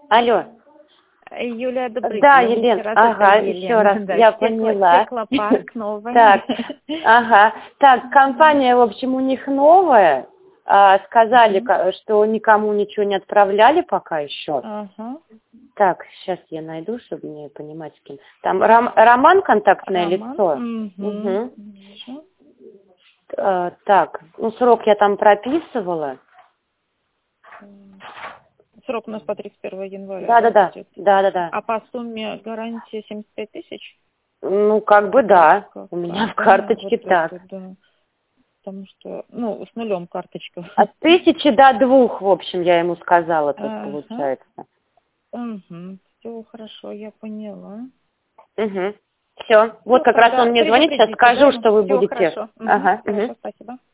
Алло. Юлия, добрый Да, день. Елена, Еще раз ага, это еще Елена. раз, Да, я поняла. Стеклопарк новый. Так, ага. Так, компания, в общем, у них новая. Сказали, что никому ничего не отправляли пока еще. Ага. Так, сейчас я найду, чтобы мне понимать, с кем. Там Роман, контактное лицо. Угу. Так, ну срок я там прописывала. Срок у нас по 31 января. Да. А по сумме гарантии 75 тысяч? Ну, как бы да. У меня в карточке вот так. Это, да. Потому что, ну, с нулем карточка. От 1000 до 2, в общем, я ему сказала, тут получается. Угу. Все хорошо, я поняла. Угу. Все. Вот как раз он мне звонит, сейчас скажу, что вы будете. Хорошо. Хорошо, спасибо.